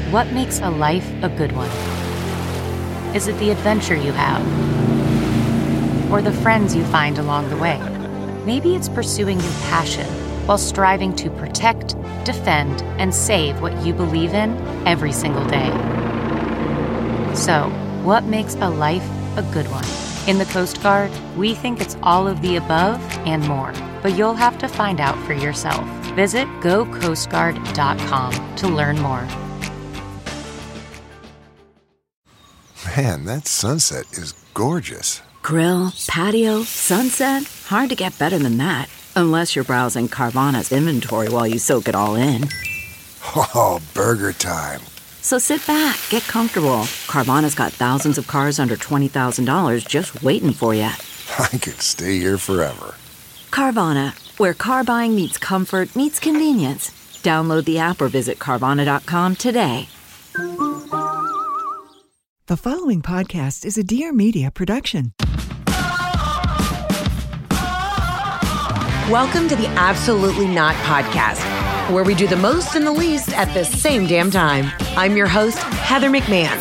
What makes a life a good one? Is it the adventure you have? Or the friends you find along the way? Maybe it's pursuing your passion while striving to protect, defend, and save what you believe in every single day. So, what makes a life a good one? In the Coast Guard, we think it's all of the above and more, but you'll have to find out for yourself. Visit gocoastguard.com to learn more. Man, that sunset is gorgeous. Grill, patio, sunset. Hard to get better than that. Unless you're browsing Carvana's inventory while you soak it all in. Oh, burger time. So sit back, get comfortable. Carvana's got thousands of cars under $20,000 just waiting for you. I could stay here forever. Carvana, where car buying meets comfort meets convenience. Download the app or visit Carvana.com today. The following podcast is a Dear Media production. Welcome to the Absolutely Not Podcast, where we do the most and the least at the same damn time. I'm your host, Heather McMahon.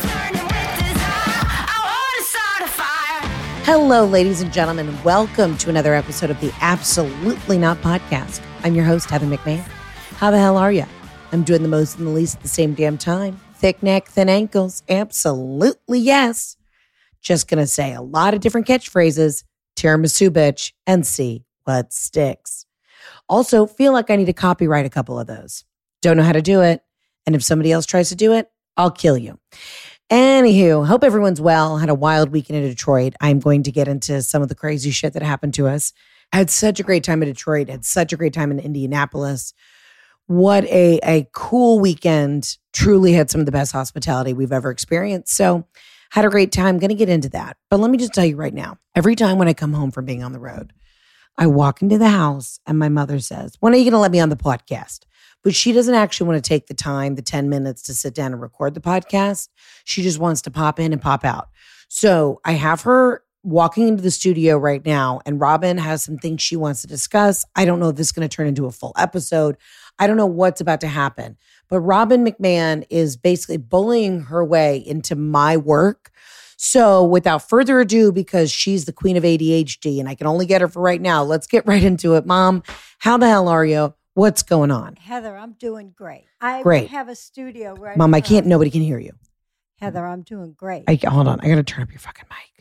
Hello, ladies and gentlemen. Welcome to another episode of the Absolutely Not Podcast. I'm your host, Heather McMahon. How the hell are you? I'm doing the most and the least at the same damn time. Thick neck, thin ankles. Absolutely yes. Just going to say a lot of different catchphrases, tiramisu bitch, and see what sticks. Also, feel like I need to copyright a couple of those. Don't know how to do it. And if somebody else tries to do it, I'll kill you. Anywho, hope everyone's well. Had a wild weekend in Detroit. I'm going to get into some of the crazy shit that happened to us. Had such a great time in Detroit. Had such a great time in Indianapolis. What a cool weekend. Truly had some of the best hospitality we've ever experienced. So had a great time. Going to get into that. But let me just tell you right now, every time when I come home from being on the road, I walk into the house and my mother says, when are you going to let me on the podcast? But she doesn't actually want to take the time, the 10 minutes to sit down and record the podcast. She just wants to pop in and pop out. So I have her walking into the studio right now, and Robin has some things she wants to discuss. I don't know if this is going to turn into a full episode. I don't know what's about to happen. But Robin McMahon is basically bullying her way into my work. So without further ado, because she's the queen of ADHD and I can only get her for right now, let's get right into it. Mom, how the hell are you? What's going on? Heather, I'm doing great. I Great. have a studio right Mom, I now. can't, nobody can hear you. Heather, I'm doing great. Hold on. I got to turn up your fucking mic.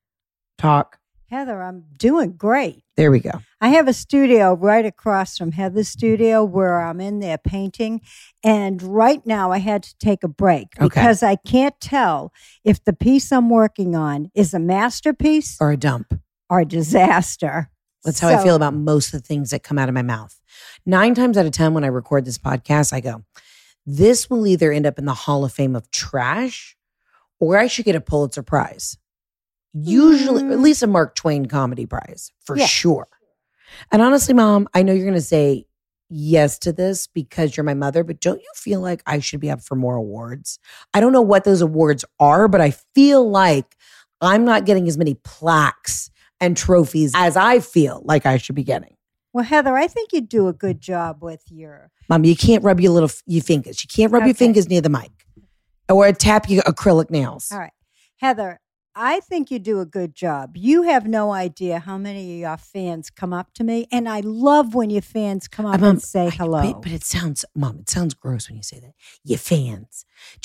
Talk. Heather, I'm doing great. There we go. I have a studio right across from Heather's studio where I'm in there painting. And right now I had to take a break because I can't tell if the piece I'm working on is a masterpiece Or a dump. or a disaster. That's how I feel about most of the things that come out of my mouth. 9 times out of 10 when I record this podcast, I go, this will either end up in the Hall of Fame of trash or I should get a Pulitzer Prize. Usually, at least a Mark Twain Comedy Prize, for sure. And honestly, Mom, I know you're going to say yes to this because you're my mother, but don't you feel like I should be up for more awards? I don't know what those awards are, but I feel like I'm not getting as many plaques and trophies as I feel like I should be getting. Well, Heather, I think you do a good job with your... Mom, you can't rub your fingers. You can't rub your fingers near the mic or tap your acrylic nails. All right. Heather, I think you do a good job. You have no idea how many of your fans come up to me. And I love when your fans come up and say hello. But it sounds gross when you say that. Your fans.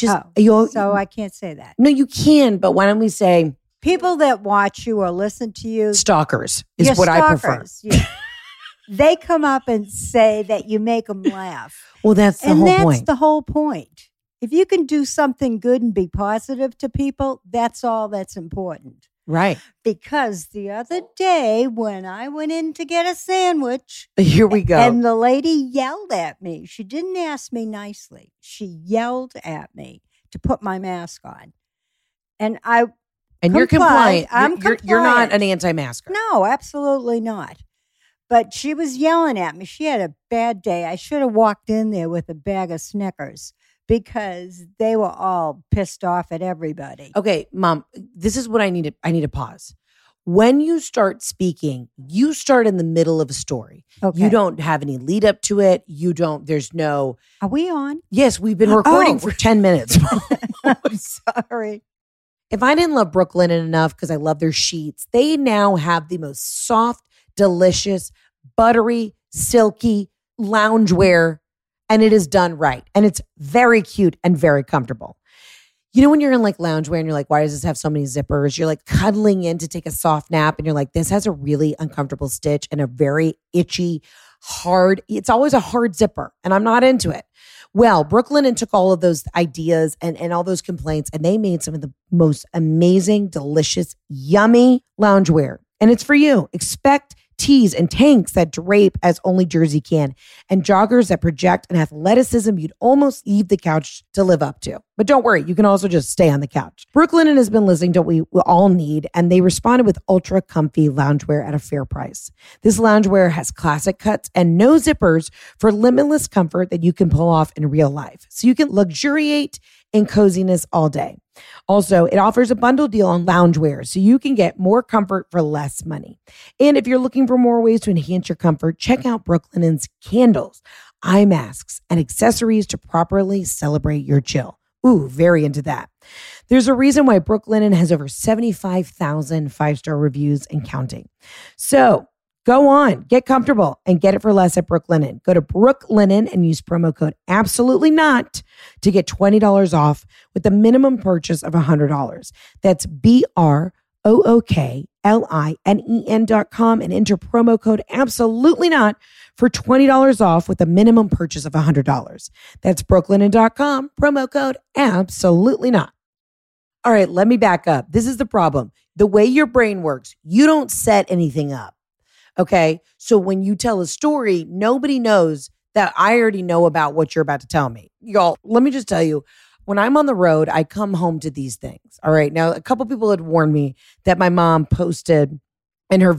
So I can't say that. No, you can. But why don't we say... People that watch you or listen to you. Stalkers is what I prefer. Yeah. They come up and say that you make them laugh. Well, that's the whole point. And that's the whole point. If you can do something good and be positive to people, that's all that's important. Right. Because the other day when I went in to get a sandwich. Here we go. And the lady yelled at me. She didn't ask me nicely. She yelled at me to put my mask on. And you're compliant. I'm compliant. You're not an anti-masker. No, absolutely not. But she was yelling at me. She had a bad day. I should have walked in there with a bag of Snickers because they were all pissed off at everybody. Okay, Mom, this is what I need to pause. When you start speaking, you start in the middle of a story. Okay. You don't have any lead up to it. There's no. Are we on? Yes, we've been recording for 10 minutes. I'm sorry. If I didn't love Brooklinen enough because I love their sheets, they now have the most soft, delicious, buttery, silky loungewear, and it is done right. And it's very cute and very comfortable. You know, when you're in like loungewear and you're like, why does this have so many zippers? You're like cuddling in to take a soft nap and you're like, this has a really uncomfortable stitch and a very itchy, hard, it's always a hard zipper and I'm not into it. Well, Brooklinen took all of those ideas and all those complaints and they made some of the most amazing, delicious, yummy loungewear. And it's for you. Expect tees and tanks that drape as only Jersey can, and joggers that project an athleticism you'd almost leave the couch to live up to. But don't worry, you can also just stay on the couch. Brooklinen has been listening to what we all need, and they responded with ultra comfy loungewear at a fair price. This loungewear has classic cuts and no zippers for limitless comfort that you can pull off in real life. So you can luxuriate in coziness all day. Also, it offers a bundle deal on loungewear so you can get more comfort for less money. And if you're looking for more ways to enhance your comfort, check out Brooklinen's candles, eye masks, and accessories to properly celebrate your chill. Ooh, very into that. There's a reason why Brooklinen has over 75,000 five-star reviews and counting. So go on, get comfortable, and get it for less at Brooklinen. Go to Brooklinen and use promo code AbsolutelyNot to get $20 off with the minimum purchase of $100. That's BROOKLINEN.com and enter promo code AbsolutelyNot for $20 off with a minimum purchase of $100. That's Brooklinen.com, promo code AbsolutelyNot. All right, let me back up. This is the problem. The way your brain works, you don't set anything up. Okay. So when you tell a story, nobody knows that I already know about what you're about to tell me. Y'all, let me just tell you, when I'm on the road, I come home to these things. All right. Now, a couple people had warned me that my mom posted in her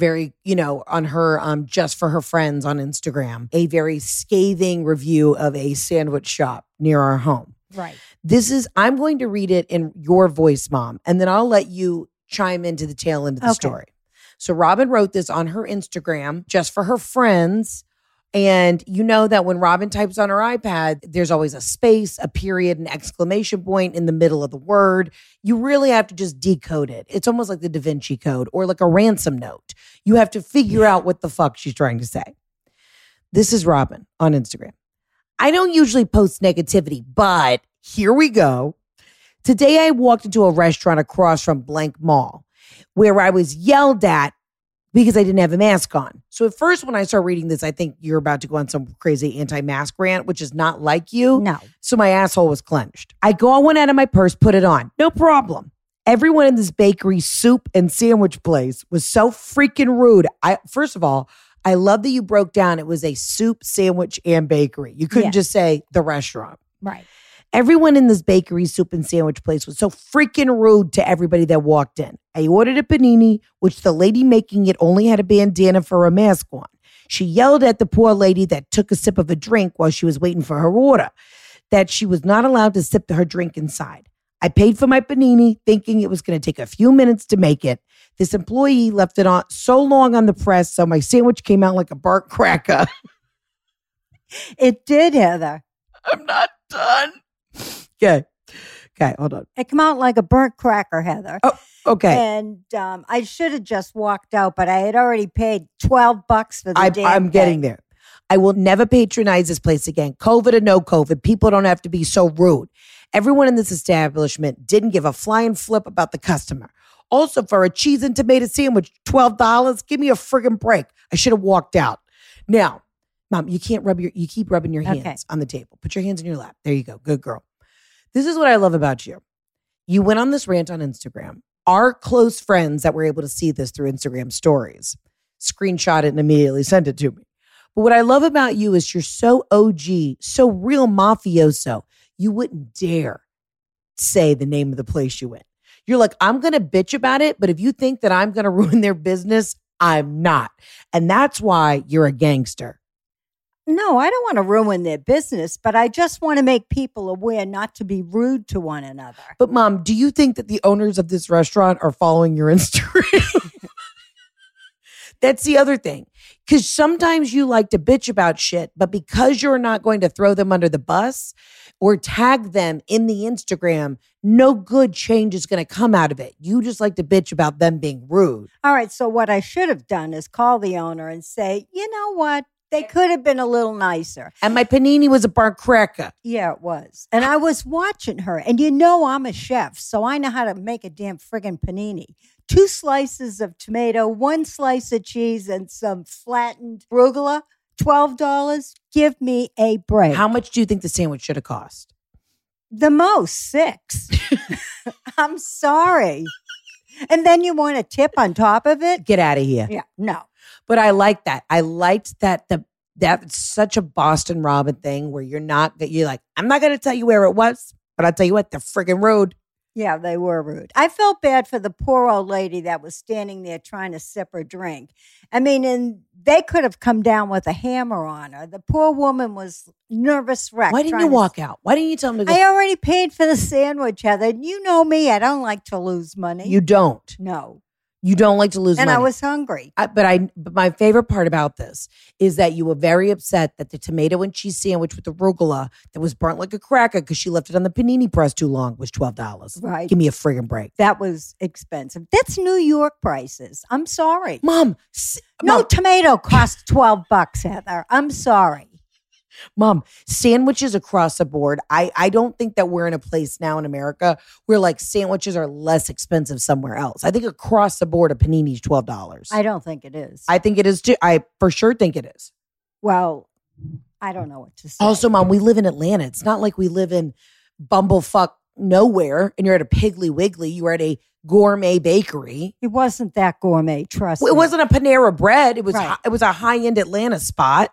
on her Just for Her Friends on Instagram, a very scathing review of a sandwich shop near our home. Right. I'm going to read it in your voice, Mom, and then I'll let you chime into the tail end of the story. So Robin wrote this on her Instagram, Just for Her Friends. And you know that when Robin types on her iPad, there's always a space, a period, an exclamation point in the middle of the word. You really have to just decode it. It's almost like the Da Vinci Code or like a ransom note. You have to figure out what the fuck she's trying to say. This is Robin on Instagram. I don't usually post negativity, but here we go. Today I walked into a restaurant across from blank mall where I was yelled at because I didn't have a mask on. So at first when I start reading this, I think you're about to go on some crazy anti-mask rant, which is not like you. No. So my asshole was clenched. I got one out of my purse, put it on. No problem. Everyone in this bakery, soup, and sandwich place was so freaking rude. First of all, I love that you broke down it was a soup, sandwich, and bakery. You couldn't just say the restaurant. Right. Everyone in this bakery, soup, and sandwich place was so freaking rude to everybody that walked in. I ordered a panini, which the lady making it only had a bandana for a mask on. She yelled at the poor lady that took a sip of a drink while she was waiting for her order, that she was not allowed to sip her drink inside. I paid for my panini, thinking it was going to take a few minutes to make it. This employee left it on so long on the press, so my sandwich came out like a burnt cracker. It did, Heather. I'm not done. Okay, hold on. It came out like a burnt cracker, Heather. Oh, okay. And I should have just walked out, but I had already paid $12 for the damn I'm getting there. I will never patronize this place again. COVID or no COVID, people don't have to be so rude. Everyone in this establishment didn't give a flying flip about the customer. Also, for a cheese and tomato sandwich, $12. Give me a friggin' break. I should have walked out. Now, Mom, you keep rubbing your hands on the table. Put your hands in your lap. There you go. Good girl. This is what I love about you. You went on this rant on Instagram. Our close friends that were able to see this through Instagram stories screenshot it and immediately sent it to me. But what I love about you is you're so OG, so real mafioso. You wouldn't dare say the name of the place you went. You're like, I'm going to bitch about it, but if you think that I'm going to ruin their business, I'm not. And that's why you're a gangster. No, I don't want to ruin their business, but I just want to make people aware not to be rude to one another. But Mom, do you think that the owners of this restaurant are following your Instagram? That's the other thing. Because sometimes you like to bitch about shit, but because you're not going to throw them under the bus or tag them in the Instagram, no good change is going to come out of it. You just like to bitch about them being rude. All right. So what I should have done is call the owner and say, you know what? They could have been a little nicer. And my panini was a burnt cracker. Yeah, it was. And I was watching her. And you know I'm a chef, so I know how to make a damn friggin' panini. 2 slices of tomato, 1 slice of cheese, and some flattened arugula. $12. Give me a break. How much do you think the sandwich should have cost? The most, $6. I'm sorry. And then you want a tip on top of it? Get out of here. Yeah, no. But I like that. I liked that that's such a Boston Robin thing where you're like, I'm not going to tell you where it was, but I'll tell you what, the friggin' road. Yeah, they were rude. I felt bad for the poor old lady that was standing there trying to sip her drink. I mean, and they could have come down with a hammer on her. The poor woman was nervous wreck. Why didn't you walk out? Why didn't you tell them to go? I already paid for the sandwich, Heather. You know me. I don't like to lose money. You don't. No. You don't like to lose money. And I was hungry. But my favorite part about this is that you were very upset that the tomato and cheese sandwich with the arugula that was burnt like a cracker because she left it on the panini press too long was $12. Right. Give me a friggin' break. That was expensive. That's New York prices. I'm sorry. Mom. No tomato costs $12, Heather. I'm sorry. Mom, sandwiches across the board. I don't think that we're in a place now in America where like sandwiches are less expensive somewhere else. I think across the board, a panini is $12. I don't think it is. I think it is too. I for sure think it is. Well, I don't know what to say. Also, Mom, we live in Atlanta. It's not like we live in bumblefuck nowhere and you're at a Piggly Wiggly. You were at a gourmet bakery. It wasn't that gourmet, trust me. It wasn't a Panera Bread. It was Right. It was a high-end Atlanta spot.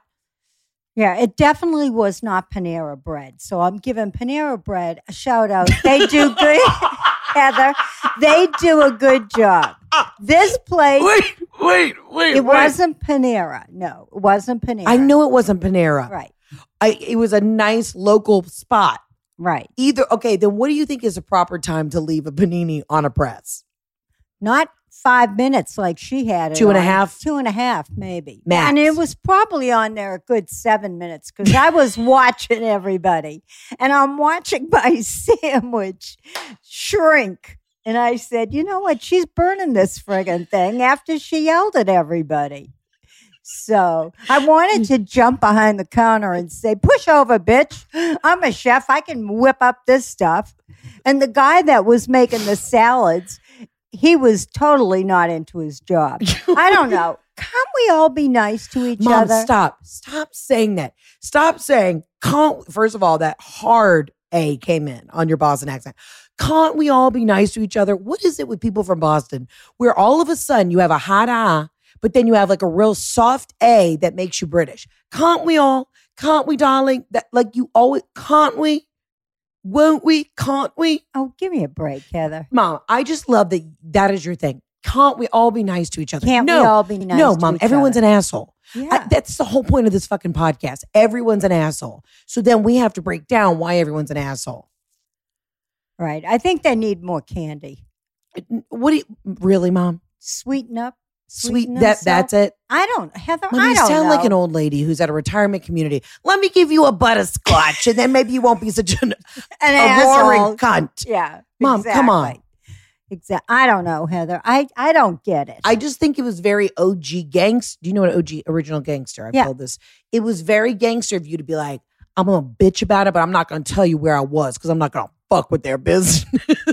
Yeah, it definitely was not Panera Bread. So I'm giving Panera Bread a shout out. They do good, Heather. They do a good job. This place. Wait. It wasn't Panera. No, it wasn't Panera. I know it wasn't Panera. Right. It was a nice local spot. Right. Okay, then what do you think is a proper time to leave a panini on a press? Not 5 minutes like she had it. 2.5? 2.5, maybe. Max. And it was probably on there a good 7 minutes because I was watching everybody. And I'm watching my sandwich shrink. And I said, you know what? She's burning this friggin' thing after she yelled at everybody. So I wanted to jump behind the counter and say, push over, bitch. I'm a chef. I can whip up this stuff. And the guy that was making the salads, he was totally not into his job. I don't know. Can't we all be nice to each Mom, other? stop saying that. Stop saying, first of all, that hard A came in on your Boston accent. Can't we all be nice to each other? What is it with people from Boston where all of a sudden you have a hot ah, but then you have like a real soft A that makes you British? Can't we, darling? That like you always, can't we? Won't we? Can't we? Oh, give me a break, Heather. Mom, I just love that is your thing. Can't we all be nice to each other? Can't we all be nice No, to Mom, each everyone's other? an asshole. Yeah. That's the whole point of this fucking podcast. Everyone's an asshole. So then we have to break down why everyone's an asshole. Right. I think they need more candy. What do you, really, Mom? Sweeten up. Sweet, that's it? I don't, Heather, Mom, I you don't sound know. like an old lady who's at a retirement community. Let me give you a butterscotch and then maybe you won't be such a roaring asshole. cunt. Yeah. Mom, exactly. come on. Exactly. I don't know, Heather. I don't get it. I just think it was very OG gangster. Do you know what OG, original gangster? I've told this. It was very gangster of you to be like, I'm going to bitch about it, but I'm not going to tell you where I was because I'm not going to fuck with their business.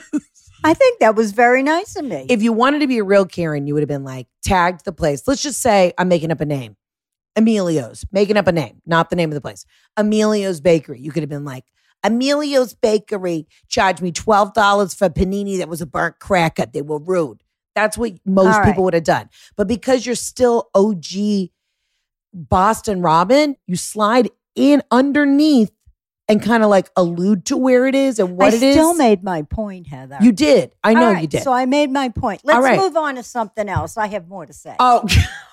I think that was very nice of me. If you wanted to be a real Karen, you would have been like, tagged the place. Let's just say I'm making up a name. Emilio's, making up a name, not the name of the place. Emilio's Bakery. You could have been like, Emilio's Bakery charged me $12 for a panini that was a burnt cracker. They were rude. That's what most people would have done. But because you're still OG Boston Robin, you slide in underneath and kind of like allude to where it is and what it is. I still made my point, Heather. You did. I know you did. So I made my point. Let's move on to something else. I have more to say. Oh,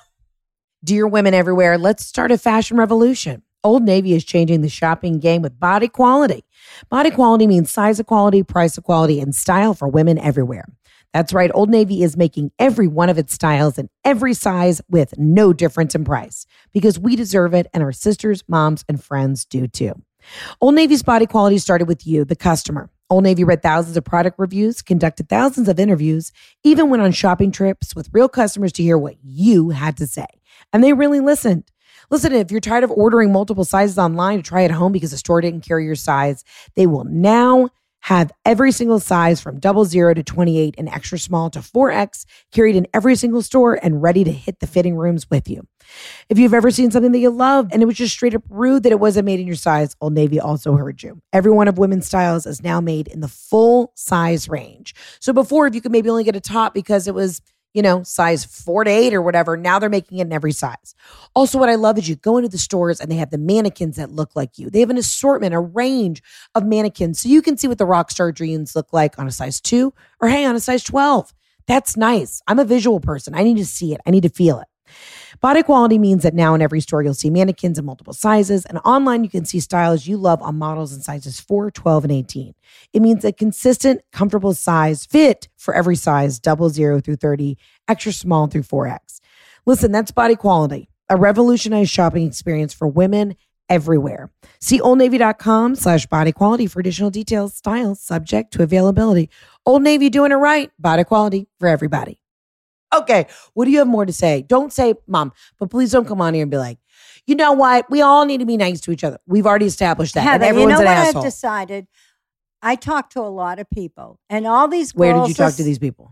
dear women everywhere, let's start a fashion revolution. Old Navy is changing the shopping game with Body Quality. Body Quality means size equality, price equality, and style for women everywhere. That's right. Old Navy is making every one of its styles in every size with no difference in price because we deserve it and our sisters, moms, and friends do too. Old Navy's body quality started with you, the customer. Old Navy read thousands of product reviews, conducted thousands of interviews, even went on shopping trips with real customers to hear what you had to say. And they really listened. Listen, if you're tired of ordering multiple sizes online to try at home because the store didn't carry your size, they will now have every single size from 00 to 28 and extra small to 4X carried in every single store and ready to hit the fitting rooms with you. If you've ever seen something that you love and it was just straight up rude that it wasn't made in your size, Old Navy also heard you. Every one of women's styles is now made in the full size range. So before, if you could maybe only get a top because it was, size 4 to 8 or whatever, now they're making it in every size. Also, what I love is you go into the stores and they have the mannequins that look like you. They have an assortment, a range of mannequins. So you can see what the rock star dreams look like on a size 2 or hey, on a size 12. That's nice. I'm a visual person. I need to see it. I need to feel it. Body quality means that now in every store, you'll see mannequins in multiple sizes, and online you can see styles you love on models in sizes 4, 12, and 18. It means a consistent, comfortable size fit for every size, 00 through 30, extra small through 4X. Listen, that's body quality, a revolutionized shopping experience for women everywhere. See oldnavy.com/body quality for additional details, styles, subject to availability. Old Navy doing it right, body quality for everybody. Okay, what do you have more to say? Don't say, Mom, but please don't come on here and be like, you know what? We all need to be nice to each other. We've already established that. Heather, and everyone's an asshole. I've decided? I talked to a lot of people, and all these girls. Where did you talk to these people?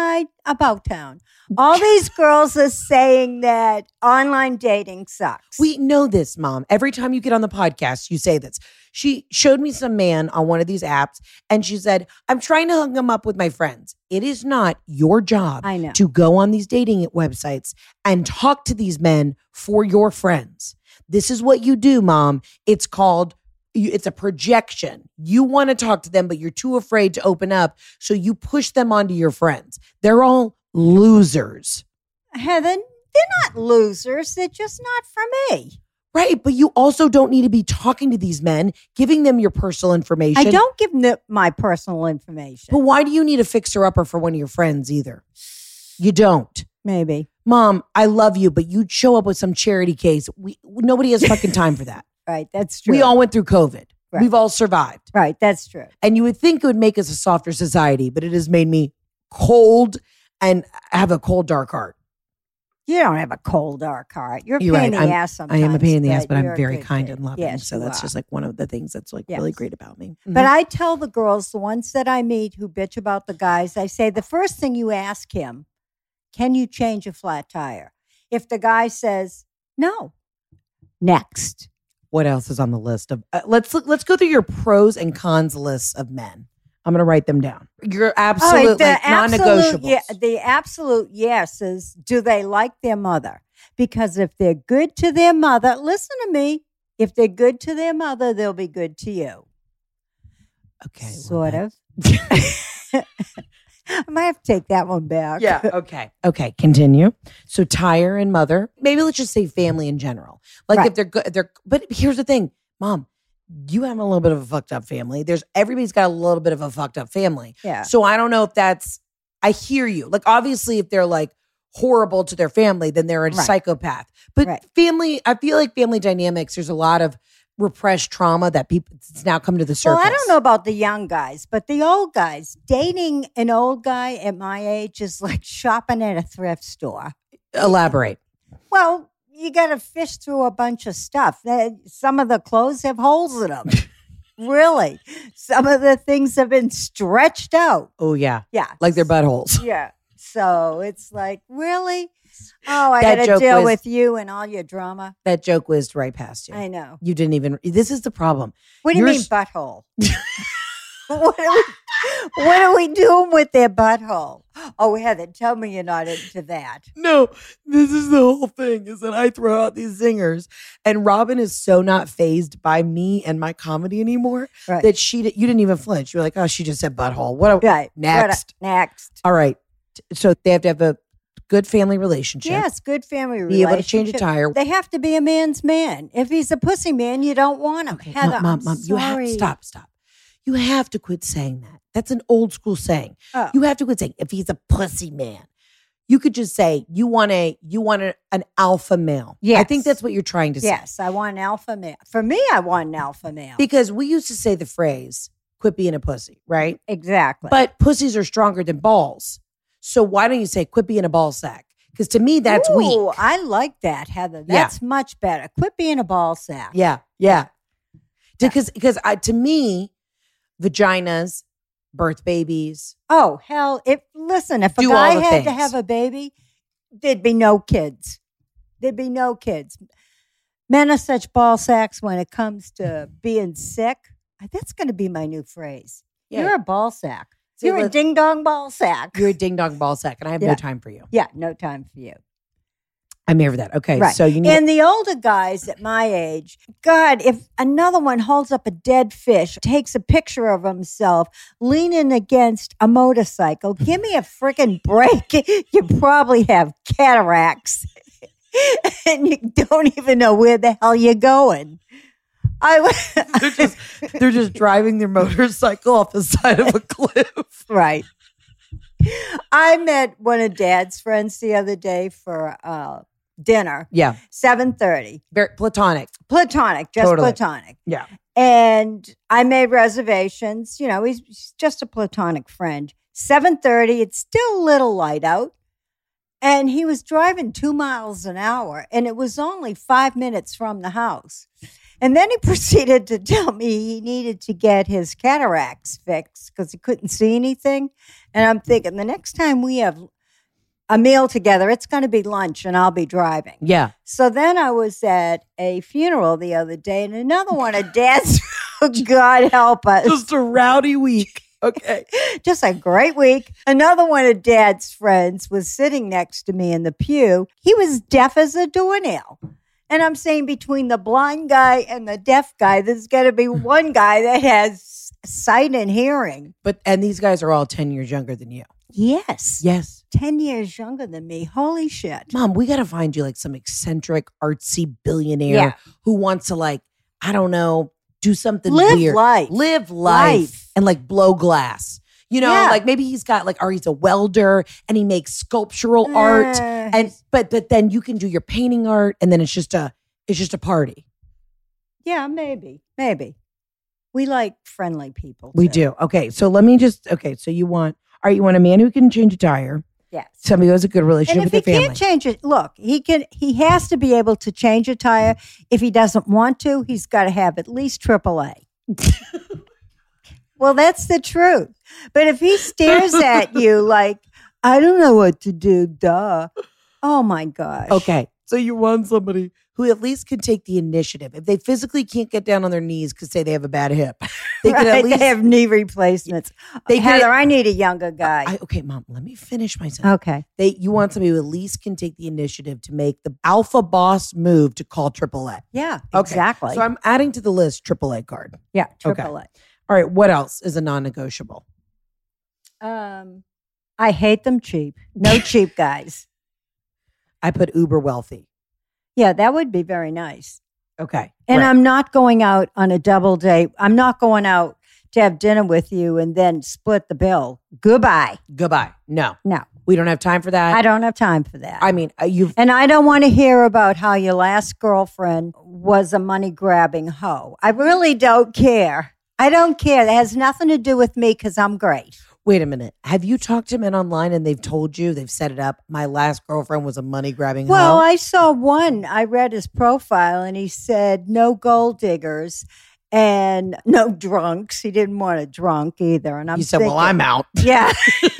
About town. All these girls are saying that online dating sucks. We know this, Mom. Every time you get on the podcast, you say this. She showed me some man on one of these apps, and she said, I'm trying to hook him up with my friends. It is not your job to go on these dating websites and talk to these men for your friends. This is what you do, Mom. It's a projection. You want to talk to them, but you're too afraid to open up. So you push them onto your friends. They're all losers. Heather, they're not losers. They're just not for me. Right. But you also don't need to be talking to these men, giving them your personal information. I don't give them my personal information. But why do you need a fixer-upper for one of your friends either? You don't. Maybe. Mom, I love you, but you'd show up with some charity case. Nobody has fucking time for that. Right, that's true. We all went through COVID. Right. We've all survived. Right, that's true. And you would think it would make us a softer society, but it has made me cold and have a cold, dark heart. You don't have a cold, dark heart. You're a pain in the ass sometimes. I am a pain in the ass, but I'm very good kind kid. and loving. Yes, so that's just like one of the things that's like really great about me. Mm-hmm. But I tell the girls, the ones that I meet who bitch about the guys, I say, the first thing you ask him, can you change a flat tire? If the guy says, no, next. What else is on the list of? Let's go through your pros and cons lists of men. I'm going to write them down. Your absolute non-negotiables. Yeah, the absolute yes is, do they like their mother? Because if they're good to their mother, listen to me. If they're good to their mother, they'll be good to you. Okay, sort of. I might have to take that one back. Yeah. Okay. Continue. So tire and mother. Maybe let's just say family in general. Like if they're good, but here's the thing, Mom, you have a little bit of a fucked up family. Everybody's got a little bit of a fucked up family. Yeah. So I don't know if I hear you. Like obviously if they're like horrible to their family, then they're a psychopath. But family, I feel like family dynamics, there's a lot of repressed trauma that it's now come to the surface. Well, I don't know about the young guys, but the old guys, dating an old guy at my age is like shopping at a thrift store. Elaborate. Well, you got to fish through a bunch of stuff. Some of the clothes have holes in them. Really. Some of the things have been stretched out. Oh, yeah. Yeah. Like their buttholes. Yeah. So it's like, really? Oh, I got to deal with you and all your drama. That joke whizzed right past you. I know. You didn't even, this is the problem. What do you mean butthole? What are we doing with their butthole? Oh, Heather, tell me you're not into that. No, this is the whole thing is that I throw out these zingers and Robin is so not fazed by me and my comedy anymore that you didn't even flinch. You're like, oh, she just said butthole. Next. Next. All right. So they have to have a good family relationship. Yes, good family relationship. Be able to change a tire. They have to be a man's man. If he's a pussy man, you don't want him. Okay, Heather, Mom, I'm you have sorry. stop. You have to quit saying that. That's an old school saying. Oh. You have to quit saying, if he's a pussy man. You could just say, you want an alpha male. Yes. I think that's what you're trying to say. Yes, I want an alpha male. For me, I want an alpha male. Because we used to say the phrase, quit being a pussy, right? Exactly. But pussies are stronger than balls. So why don't you say, quit being a ball sack? Because to me, that's Ooh, weak. I like that, Heather. That's much better. Quit being a ball sack. Yeah. Because to me, vaginas, birth babies. Oh, hell. If a Do guy all the had to things. have a baby, there'd be no kids. Men are such ball sacks when it comes to being sick. That's going to be my new phrase. Yeah. You're a ball sack. See, You're a ding dong ball sack. You're a ding dong ball sack, and I have no time for you. Yeah, no time for you. I'm here for that. Okay, Right. so you need. And the older guys at my age, God, if another one holds up a dead fish, takes a picture of himself leaning against a motorcycle, give me a freaking break. You probably have cataracts and you don't even know where the hell you're going. they're just driving their motorcycle off the side of a cliff. Right. I met one of Dad's friends the other day for dinner. Yeah. 7:30. Very platonic. Platonic, just Totally. platonic. Yeah. And I made reservations. You know, he's just a platonic friend. 7:30, it's still a little light out. And he was driving 2 miles an hour, and it was only 5 minutes from the house. And then he proceeded to tell me he needed to get his cataracts fixed because he couldn't see anything. And I'm thinking, the next time we have a meal together, it's going to be lunch and I'll be driving. Yeah. So then I was at a funeral the other day, and another one of Dad's, God help us. Just a rowdy week. Okay. Just a great week. Another one of Dad's friends was sitting next to me in the pew. He was deaf as a doornail. And I'm saying between the blind guy and the deaf guy, there's got to be one guy that has sight and hearing. And these guys are all 10 years younger than you. Yes. Yes. 10 years younger than me. Holy shit. Mom, we got to find you like some eccentric, artsy billionaire who wants to like, I don't know, do something weird. Live life. And like blow glass. You know, like maybe he's got like, or he's a welder and he makes sculptural art. And but then you can do your painting art, and then it's just a party. Yeah, maybe. We like friendly people. We too. do. Okay, so let me just. Okay, so you want a man who can change a tire. Yes. Somebody who has a good relationship And with if their he family. can't change it, look, he has to be able to change a tire. If he doesn't want to, he's got to have at least AAA. Well, that's the truth. But if he stares at you like, I don't know what to do, duh. Oh my gosh. Okay, so you want somebody who at least can take the initiative. If they physically can't get down on their knees because say they have a bad hip, they can at least they have knee replacements. Heather, I need a younger guy. Okay, Mom, let me finish my sentence. Okay. You want somebody who at least can take the initiative to make the alpha boss move to call AAA. Yeah, Okay. exactly. So I'm adding to the list AAA card. Yeah, Okay. AAA. All right, what else is a non-negotiable? I hate them cheap. No cheap guys. I put uber wealthy. Yeah, that would be very nice. Okay. And right. I'm not going out on a double date. I'm not going out to have dinner with you and then split the bill. Goodbye. No. No. We don't have time for that. I don't have time for that. I mean, And I don't want to hear about how your last girlfriend was a money grabbing hoe. I really don't care. I don't care. That has nothing to do with me because I'm great. Wait a minute. Have you talked to men online and they've told you, they've set it up, my last girlfriend was a money grabbing Well, hoe? I saw one. I read his profile and he said no gold diggers and no drunks. He didn't want a drunk either. And You said, well, I'm out. Yeah.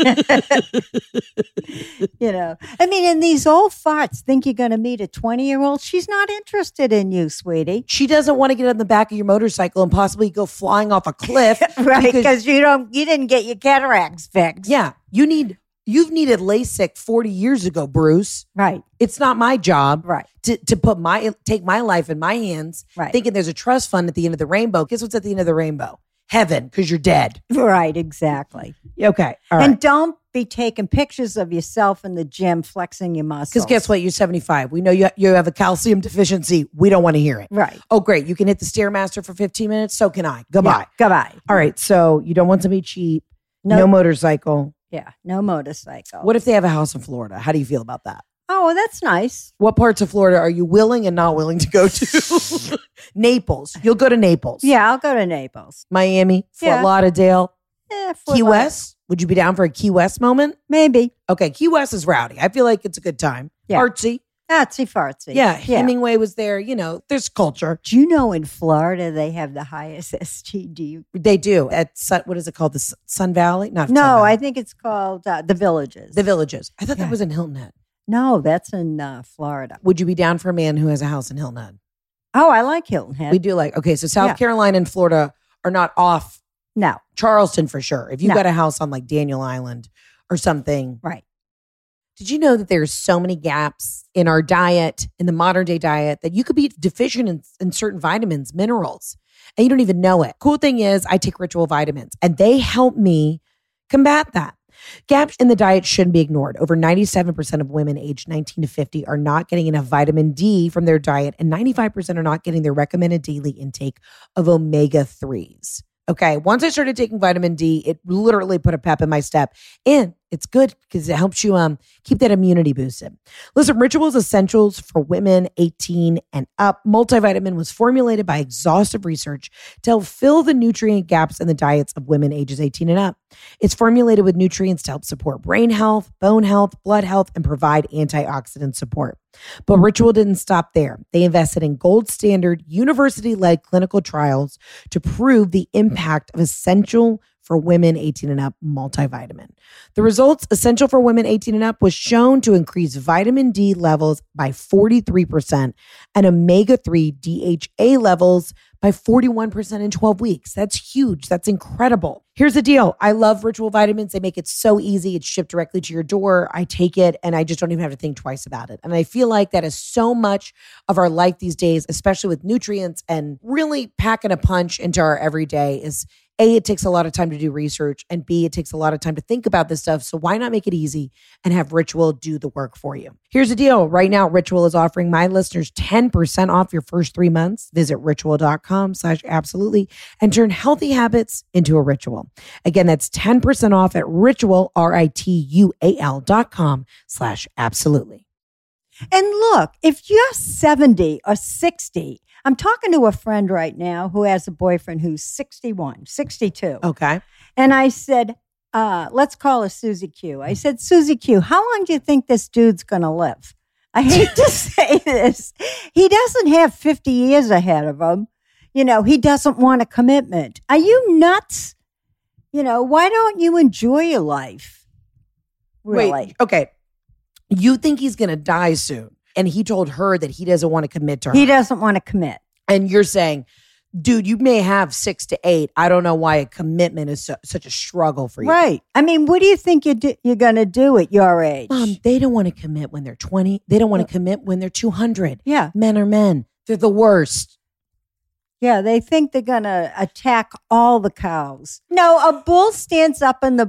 I mean, and these old farts think you're going to meet a 20-year-old. She's not interested in you, sweetie. She doesn't want to get on the back of your motorcycle and possibly go flying off a cliff. Right, because you didn't get your cataracts fixed. Yeah. You've needed LASIK 40 years ago, Bruce. Right. It's not my job. Right. To take my life in my hands, Right. thinking there's a trust fund at the end of the rainbow. Guess what's at the end of the rainbow? Heaven, because you're dead. Right, exactly. Okay. All right. And don't be taking pictures of yourself in the gym flexing your muscles. Because guess what? You're 75. We know you have a calcium deficiency. We don't want to hear it. Right. Oh, great. You can hit the Stairmaster for 15 minutes. So can I. Goodbye. Yeah, goodbye. All right. So you don't want somebody cheap. No motorcycle. Yeah, no motorcycle. What if they have a house in Florida? How do you feel about that? Oh, well, that's nice. What parts of Florida are you willing and not willing to go to? Naples. You'll go to Naples. Yeah, I'll go to Naples. Miami, Fort Yeah. Lauderdale, Fort Key Lauderdale. West. Would you be down for a Key West moment? Maybe. Okay, Key West is rowdy. I feel like it's a good time. Yeah. Artsy. Artsy fartsy. Yeah, Hemingway was there. You know, there's culture. Do you know in Florida they have the highest STD? They do. At what is it called? The Sun Valley? Not Sun No, Valley. I think it's called The Villages. The Villages. I thought Yeah. that was in Hilton Head. No, that's in Florida. Would you be down for a man who has a house in Hilton Head? Oh, I like Hilton Head. We do like, okay, so South Yeah. Carolina and Florida are not off. No, Charleston for sure. If you No. got a house on like Daniel Island or something. right. Did you know that there's so many gaps in our diet, in the modern day diet, that you could be deficient in certain vitamins, minerals, and you don't even know it? Cool thing is I take Ritual vitamins and they help me combat that. Gaps in the diet shouldn't be ignored. Over 97% of women aged 19 to 50 are not getting enough vitamin D from their diet, and 95% are not getting their recommended daily intake of omega-3s. Okay, once I started taking vitamin D, it literally put a pep in my step. And it's good because it helps you keep that immunity boosted. Listen, Ritual's Essentials for Women 18 and Up multivitamin was formulated by exhaustive research to help fill the nutrient gaps in the diets of women ages 18 and up. It's formulated with nutrients to help support brain health, bone health, blood health, and provide antioxidant support. But Ritual didn't stop there. They invested in gold standard, university-led clinical trials to prove the impact of Essential for Women 18 and Up multivitamin. The results, Essential for Women 18 and Up, was shown to increase vitamin D levels by 43% and omega-3 DHA levels by 41% in 12 weeks. That's huge. That's incredible. Here's the deal. I love Ritual vitamins. They make it so easy. It's shipped directly to your door. I take it and I just don't even have to think twice about it. And I feel like that is so much of our life these days, especially with nutrients and really packing a punch into our everyday is A, it takes a lot of time to do research, and B, it takes a lot of time to think about this stuff. So why not make it easy and have Ritual do the work for you? Here's the deal. Right now, Ritual is offering my listeners 10% off your first 3 months. Visit ritual.com/absolutely and turn healthy habits into a ritual. Again, that's 10% off at ritual, ritual.com/absolutely. And look, if you're 70 or 60, I'm talking to a friend right now who has a boyfriend who's 61, 62. Okay. And I said, let's call her Susie Q. I said, Susie Q, how long do you think this dude's going to live? I hate to say this. He doesn't have 50 years ahead of him. You know, he doesn't want a commitment. Are you nuts? You know, why don't you enjoy your life? Really? Wait, okay. You think he's going to die soon. And he told her that he doesn't want to commit to her. He doesn't want to commit. And you're saying, dude, you may have 6 to 8. I don't know why a commitment is such a struggle for you. Right. I mean, what do you think you're going to do at your age? Mom, they don't want to commit when they're 20. They don't want to commit when they're 200. Yeah. Men are men. They're the worst. Yeah, they think they're going to attack all the cows. No, a bull stands up in the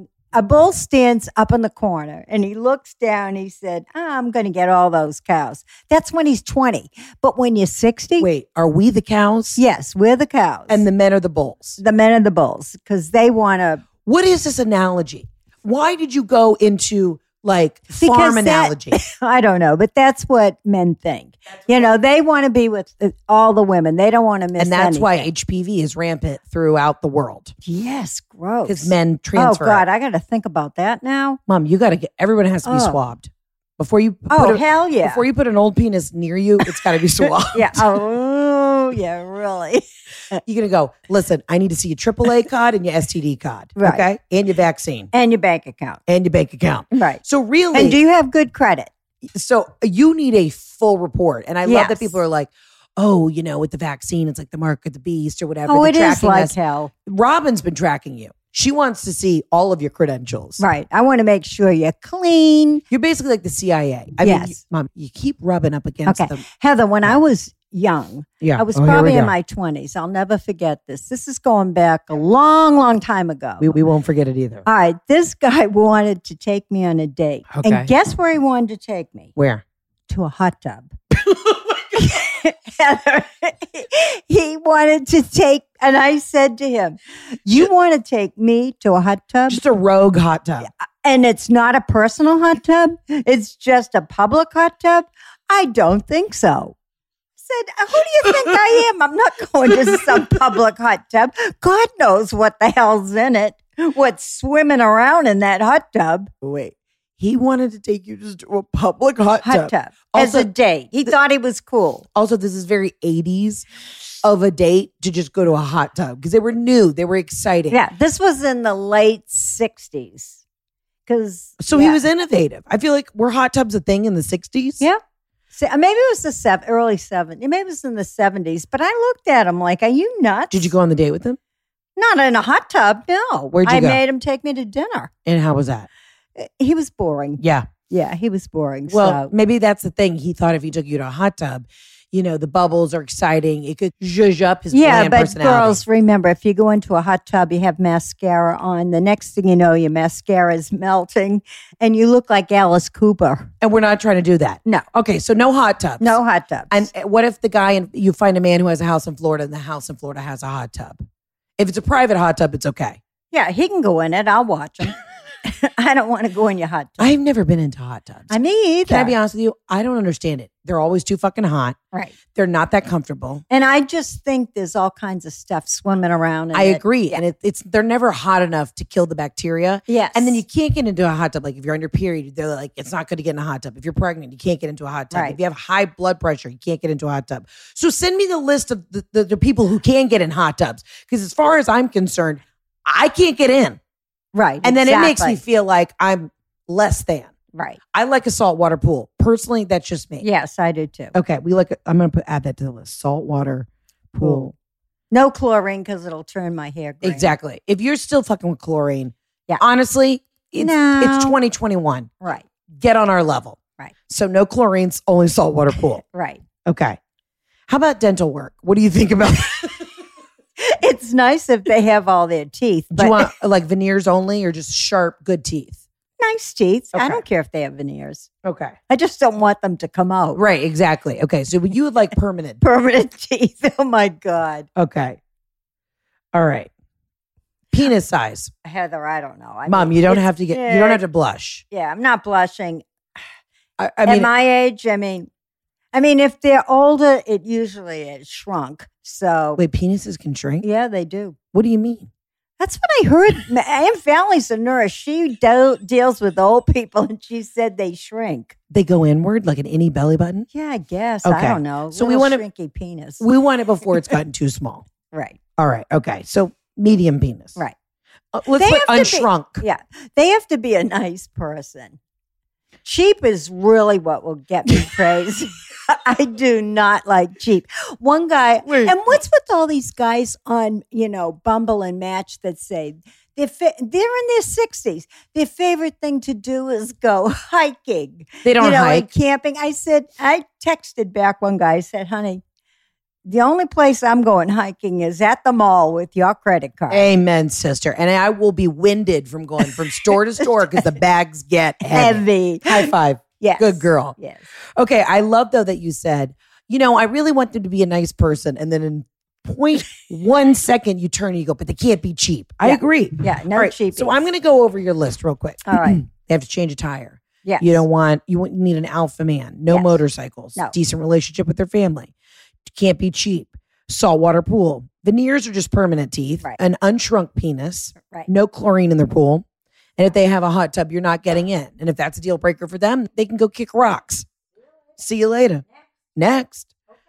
corner and he looks down. He said, I'm going to get all those cows. That's when he's 20. But when you're 60. Wait, are we the cows? Yes, we're the cows. And the men are the bulls. The men are the bulls because they want to. What is this analogy? Why did you go into like farm analogy? I don't know, but that's what men think. They want to be with all the women. They don't want to miss And that's anything. why HPV is rampant throughout the world. Yes, gross. Because men transfer. Oh, God, I got to think about that now. Mom, you got to get, everyone has to be swabbed. Before you hell yeah. Before you put an old penis near you, it's got to be swabbed. Yeah. Oh, yeah, really. You're going to go, listen, I need to see your AAA card and your STD card. Right. Okay. And your vaccine. And your bank account. And your bank account. Right. So really. And do you have good credit? So you need a full report. And I love Yes. that people are like, oh, with the vaccine, it's like the mark of the beast or whatever. Oh, They're it is tracking like us. hell. Robin's been tracking you. She wants to see all of your credentials. Right. I want to make sure you're clean. You're basically like the CIA. I mean, Mom, you keep rubbing up against them. Heather, when I was young, Yeah. I was Oh, here probably we in go. my 20s. I'll never forget this. This is going back a long, long time ago. We won't forget it either. All right. This guy wanted to take me on a date. Okay. And guess where he wanted to take me? Where? To a hot tub. Heather, he wanted to take, and I said to him, you want to take me to a hot tub? Just a rogue hot tub. And it's not a personal hot tub? It's just a public hot tub? I don't think so. I said, who do you think I am? I'm not going to some public hot tub. God knows what the hell's in it. What's swimming around in that hot tub. Wait. He wanted to take you just to a public hot tub. Also, as a date. He thought he was cool. Also, this is very 80s of a date to just go to a hot tub because they were new. They were exciting. Yeah, this was in the late 60s. So he was innovative. I feel like were hot tubs a thing in the 60s? Yeah. Maybe it was the early 70s. Maybe it was in the 70s. But I looked at him like, are you nuts? Did you go on the date with him? Not in a hot tub, no. Where'd you go? I made him take me to dinner. And how was that? He was boring. Yeah. Yeah, he was boring. Well, maybe that's the thing. He thought if he took you to a hot tub, the bubbles are exciting. It could zhuzh up his bland personality. Yeah, but girls, remember, if you go into a hot tub, you have mascara on. The next thing you know, your mascara is melting and you look like Alice Cooper. And we're not trying to do that. No. Okay, so no hot tubs. No hot tubs. And what if you find a man who has a house in Florida and the house in Florida has a hot tub? If it's a private hot tub, it's okay. Yeah, he can go in it. I'll watch him. I don't want to go in your hot tub. I've never been into hot tubs. Me either. Can I be honest with you? I don't understand it. They're always too fucking hot. Right. They're not that comfortable. And I just think there's all kinds of stuff swimming around. I agree. Yeah. And they're never hot enough to kill the bacteria. Yes. And then you can't get into a hot tub. Like if you're on your period, they're like, it's not good to get in a hot tub. If you're pregnant, you can't get into a hot tub. Right. If you have high blood pressure, you can't get into a hot tub. So send me the list of the people who can get in hot tubs. Because as far as I'm concerned, I can't get in. Right. And then it makes me feel like I'm less than. Right. I like a saltwater pool. Personally, that's just me. Yes, I do too. Okay. I'm going to add that to the list. Saltwater pool. No chlorine because it'll turn my hair green. Exactly. If you're still fucking with chlorine, yeah. Honestly, it's 2021. Right. Get on our level. Right. So no chlorines, only saltwater pool. Right. Okay. How about dental work? What do you think about that? It's nice if they have all their teeth. But do you want like veneers only or just sharp, good teeth? Nice teeth. Okay. I don't care if they have veneers. Okay. I just don't want them to come out. Right, exactly. Okay, so you would like permanent. Permanent teeth. Oh my God. Okay. All right. Penis size. Heather, I don't know. Mom, you don't have to blush. Yeah, I'm not blushing. I mean, at my age, I mean, if they're older, it usually is shrunk. So wait, penises can shrink? Yeah, they do. What do you mean? That's what I heard. Aunt Valley's a nurse. She deals with old people, and she said they shrink. They go inward like an innie belly button? Yeah, I guess. Okay. I don't know. So we want a shrinky penis. We want it before it's gotten too small. Right. All right. Okay. So medium penis. Right. Let's put unshrunk. Yeah. They have to be a nice person. Cheap is really what will get me crazy. I do not like cheap. One guy, and what's with all these guys on, Bumble and Match that say they're in their 60s. Their favorite thing to do is go hiking. They don't hike. And camping. I texted back one guy, I said, honey, the only place I'm going hiking is at the mall with your credit card. Amen, sister. And I will be winded from going from store to store because the bags get heavy. High five. Yes. Good girl. Yes. Okay. I love, though, that you said, I really want them to be a nice person. And then in 0.1 second, you turn and you go, but they can't be cheap. I agree. Yeah. No right, cheap. So I'm going to go over your list real quick. All right. They have to change a tire. Yeah. You need an alpha man. No motorcycles. No. Decent relationship with their family. Can't be cheap. Saltwater pool. Veneers are just permanent teeth. Right. An unshrunk penis. Right. No chlorine in their pool. And if they have a hot tub, you're not getting in. And if that's a deal breaker for them, they can go kick rocks. See you later. Next. Okay.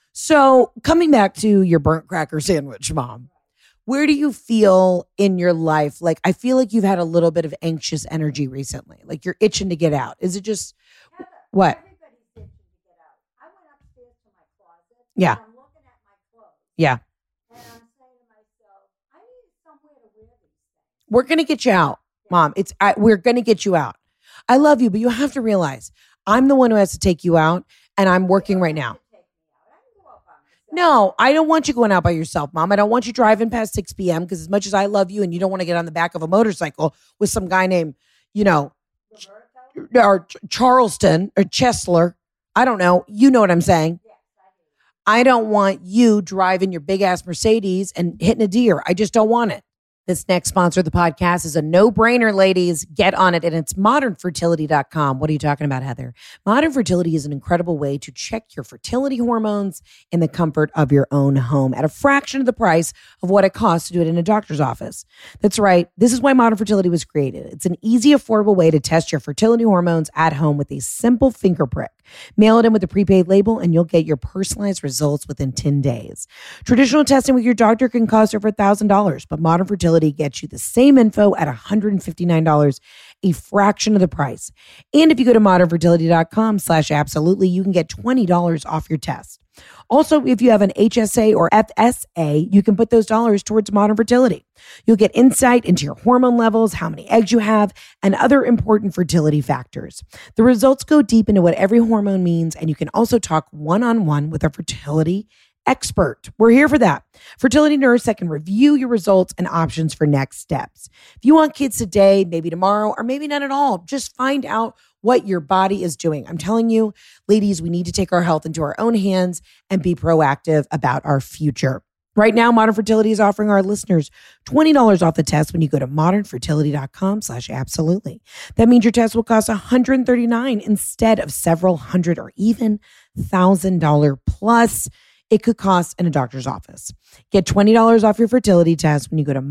So coming back to your burnt cracker sandwich, Mom, where do you feel in your life? Like, I feel like you've had a little bit of anxious energy recently. Like you're itching to get out. Is it just, Heather, what? Everybody's itching to get out. I went upstairs to my closet. Yeah. And I'm looking at my clothes. Yeah. And I'm saying to myself, I need somewhere to wear these things. We're going to get you out. Mom, we're going to get you out. I love you, but you have to realize I'm the one who has to take you out, and I'm working right now. No, I don't want you going out by yourself, Mom. I don't want you driving past 6 p.m. because as much as I love you and you don't want to get on the back of a motorcycle with some guy named, or Charleston or Chesler. I don't know. You know what I'm saying. Yes, I I don't want you driving your big ass Mercedes and hitting a deer. I just don't want it. This next sponsor of the podcast is a no-brainer, ladies. Get on it, and it's modernfertility.com. What are you talking about, Heather? Modern Fertility is an incredible way to check your fertility hormones in the comfort of your own home at a fraction of the price of what it costs to do it in a doctor's office. That's right. This is why Modern Fertility was created. It's an easy, affordable way to test your fertility hormones at home with a simple finger prick. Mail it in with a prepaid label, and you'll get your personalized results within 10 days. Traditional testing with your doctor can cost over $1,000, but Modern Fertility gets you the same info at $159, a fraction of the price. And if you go to modernfertility.com/absolutely, you can get $20 off your test. Also, if you have an HSA or FSA, you can put those dollars towards Modern Fertility. You'll get insight into your hormone levels, how many eggs you have, and other important fertility factors. The results go deep into what every hormone means, and you can also talk one-on-one with a fertility expert. We're here for that. Fertility nurse that can review your results and options for next steps. If you want kids today, maybe tomorrow, or maybe not at all, just find out what your body is doing. I'm telling you, ladies, we need to take our health into our own hands and be proactive about our future. Right now, Modern Fertility is offering our listeners $20 off the test when you go to modernfertility.com/absolutely. That means your test will cost $139 instead of several hundred or even $1,000 plus it could cost in a doctor's office. Get $20 off your fertility test when you go to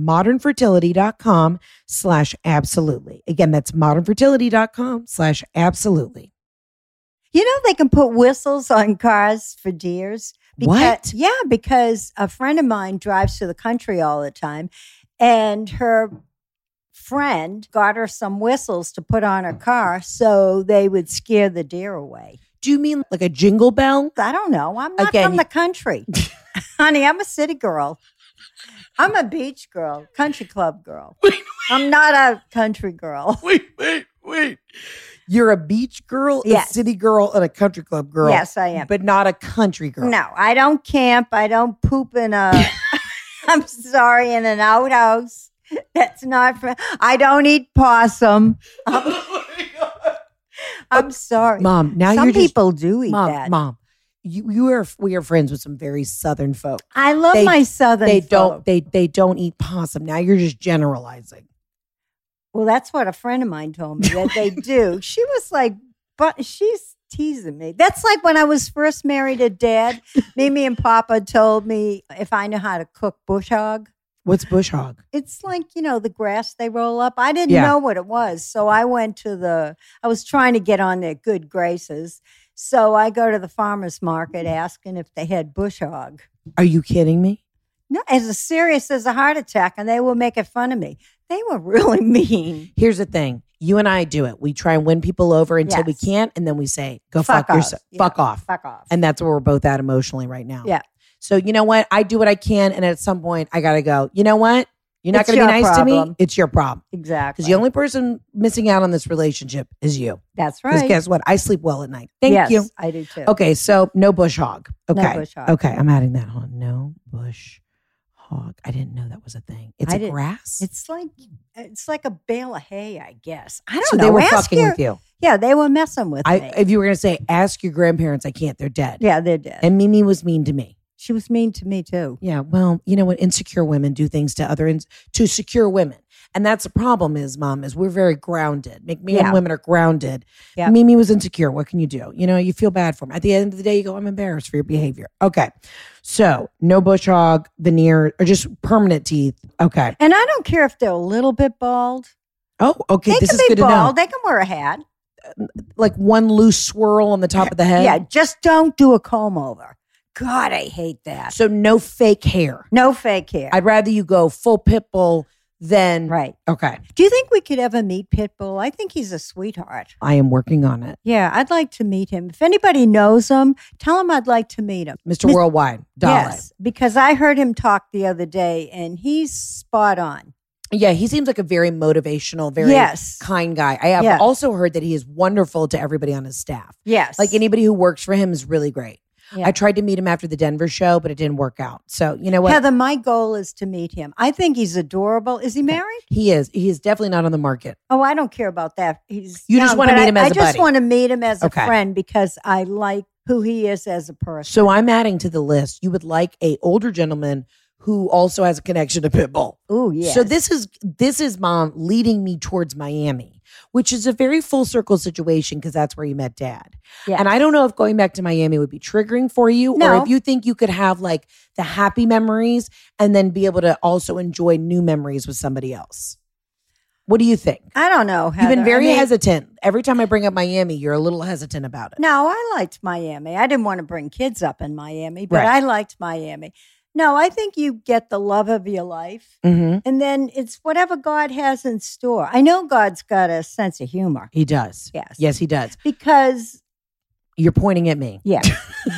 modernfertility.com/absolutely. Again, that's modernfertility.com/absolutely. You know, they can put whistles on cars for deers. What? Yeah, because a friend of mine drives to the country all the time, and her friend got her some whistles to put on her car so they would scare the deer away. Do you mean like a jingle bell? I don't know. I'm not from the country. Honey, I'm a city girl. I'm a beach girl, country club girl. I'm not a country girl. Wait. You're a beach girl, yes. A city girl, and a country club girl. Yes, I am. But not a country girl. No, I don't camp. I don't poop in a, I'm sorry, in an outhouse. That's not for, I don't eat possum. I'm sorry. Mom, now some you're just, people do eat that. Mom, we are friends with some very Southern folk. I love my Southern folk. They don't eat possum. Now you're just generalizing. Well, that's what a friend of mine told me that they do. She was like, but she's teasing me. That's like when I was first married to Dad. Mimi and Papa told me if I know how to cook bush hog. What's bush hog? It's like, the grass they roll up. I didn't know what it was. So I went to I was trying to get on their good graces. So I go to the farmer's market asking if they had bush hog. Are you kidding me? No, as serious as a heart attack, and they were making fun of me. They were really mean. Here's the thing. You and I do it. We try and win people over until we can't, and then we say, go fuck yourself. Yeah. Fuck off. Fuck off. And that's where we're both at emotionally right now. Yeah. So you know what? I do what I can, and at some point, I got to go, you know what? You're not going to be nice to me? It's your problem. Exactly. Because the only person missing out on this relationship is you. That's right. Because guess what? I sleep well at night. Thank you. I do too. Okay, so no bush hog. Okay. No bush hog. Okay, I'm adding that on. No bush hog. I didn't know that was a thing. It's a grass? It's like a bale of hay, I guess. I don't know. So they were fucking with you. Yeah, they were messing with me. If you were going to say, ask your grandparents, I can't. They're dead. Yeah, they're dead. And Mimi was mean to me. She was mean to me too. Yeah, well, you know what? Insecure women do things to secure women. And that's the problem is, Mom, is we're very grounded. Me and women are grounded. Yeah. Mimi was insecure. What can you do? You feel bad for them. At the end of the day, you go, I'm embarrassed for your behavior. Okay. So no bush hog, veneer, or just permanent teeth. Okay. And I don't care if they're a little bit bald. Oh, okay. They this can is be good bald. to know. They can wear a hat. Like one loose swirl on the top of the head? Yeah, just don't do a comb over. God, I hate that. So no fake hair. No fake hair. I'd rather you go full Pitbull than... Right. Okay. Do you think we could ever meet Pitbull? I think he's a sweetheart. I am working on it. Yeah, I'd like to meet him. If anybody knows him, tell him I'd like to meet him. Mr. Worldwide, Dolly. Yes, because I heard him talk the other day, and he's spot on. Yeah, he seems like a very motivational, very kind guy. I have also heard that he is wonderful to everybody on his staff. Yes. Like anybody who works for him is really great. Yeah. I tried to meet him after the Denver show, but it didn't work out. So, you know what? Heather, my goal is to meet him. I think he's adorable. Is he married? He is. He is definitely not on the market. Oh, I don't care about that. You just want to meet him as a buddy. I just want to meet him as a friend because I like who he is as a person. So I'm adding to the list. You would like a older gentleman who also has a connection to Pitbull. Oh, yes. So this is Mom leading me towards Miami, which is a very full circle situation because that's where you met Dad. Yes. And I don't know if going back to Miami would be triggering for you No. or if you think you could have like the happy memories and then be able to also enjoy new memories with somebody else. What do you think? I don't know, You've been Heather. very I mean, hesitant. Every time I bring up Miami, you're a little hesitant about it. No, I liked Miami. I didn't want to bring kids up in Miami, but Right. I liked Miami. No, I think you get the love of your life, Mm-hmm. and then it's whatever God has in store. I know God's got a sense of humor. He does. Yes. Yes, he does. Because, You're pointing at me. yeah,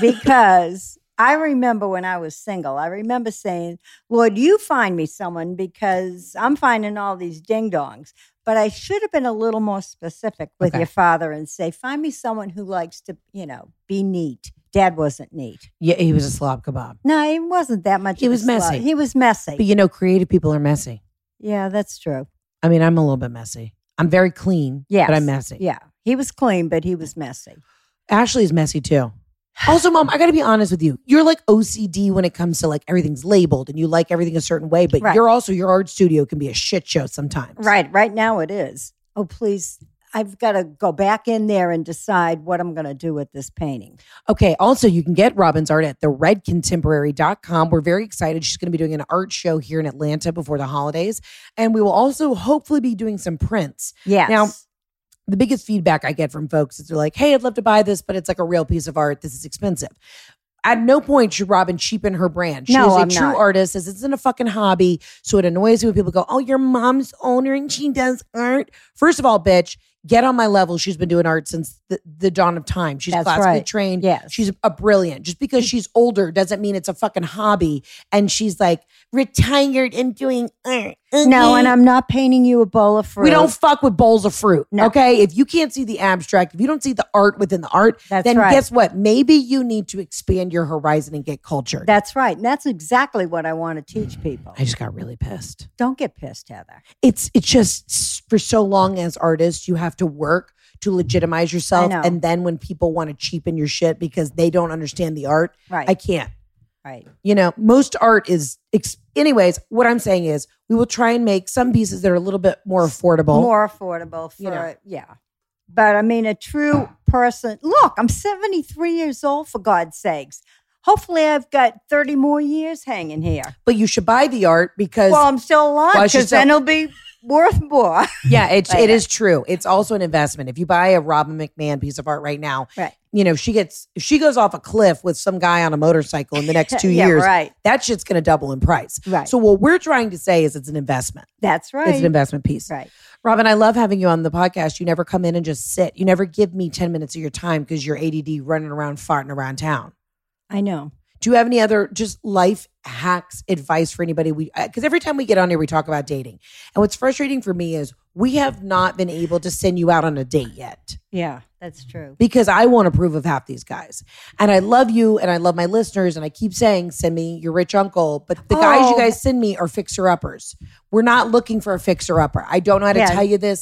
because I remember when I was single, I remember saying, Lord, you find me someone because I'm finding all these ding-dongs. But I should have been a little more specific with Okay. your father and say, find me someone who likes to, be neat. Dad wasn't neat. Yeah, he was a slob kebab. No, he wasn't that much. He of a was messy. slut. He was messy. But creative people are messy. Yeah, that's true. I mean, I'm a little bit messy. I'm very clean, Yes. but I'm messy. Yeah, he was clean, but he was messy. Ashley's messy too. Also, Mom, I got to be honest with you. You're like OCD when it comes to like everything's labeled and you like everything a certain way, but Right. your art studio can be a shit show sometimes. Right now it is. Oh, please. I've got to go back in there and decide what I'm going to do with this painting. Okay. Also, you can get Robin's art at theredcontemporary.com. We're very excited. She's going to be doing an art show here in Atlanta before the holidays. And we will also hopefully be doing some prints. Yes. Now, the biggest feedback I get from folks is they're like, hey, I'd love to buy this, but it's like a real piece of art. This is expensive. At no point should Robin cheapen her brand. She No, is a I'm true not. artist. This isn't a fucking hobby. So it annoys me when people go, oh, your mom's owner and she does art. First of all, bitch, get on my level. She's been doing art since the dawn of time. She's That's classically right. trained. Yes. She's a brilliant. Just because she's older doesn't mean it's a fucking hobby. And she's like retired and doing art. No, and I'm not painting you a bowl of fruit. We don't fuck with bowls of fruit. No. Okay. If you can't see the abstract, if you don't see the art within the art, That's then right. guess what? Maybe you need to expand your horizon and get cultured. That's right. And that's exactly what I want to teach people. I just got really pissed. Don't get pissed, Heather. It's just for so long as artists, you have to work to legitimize yourself. I know. And then when people want to cheapen your shit because they don't understand the art, Right. I can't. Right. Most art is, anyways, what I'm saying is we will try and make some pieces that are a little bit more affordable. More affordable for, You know. yeah. But I mean, a true person. Look, I'm 73 years old, for God's sakes. Hopefully, I've got 30 more years hanging here. But you should buy the art because, Well, I'm still alive Well, she's because still- then it'll be worth more. yeah, it Later. is true. It's also an investment. If you buy a Robin McMahon piece of art right now, Right. if she goes off a cliff with some guy on a motorcycle in the next 2 Yeah, years, right. that shit's going to double in price. Right. So what we're trying to say is it's an investment. That's right. It's an investment piece. Right. Robin, I love having you on the podcast. You never come in and just sit. You never give me 10 minutes of your time because you're ADD running around, farting around town. I know. Do you have any other just life hacks, advice for anybody? Because every time we get on here, we talk about dating. And what's frustrating for me is we have not been able to send you out on a date yet Yeah, that's true. because I won't approve of half these guys. And I love you and I love my listeners. And I keep saying, send me your rich uncle. But the guys you guys send me are fixer-uppers. We're not looking for a fixer-upper. I don't know how to Yeah. tell you this.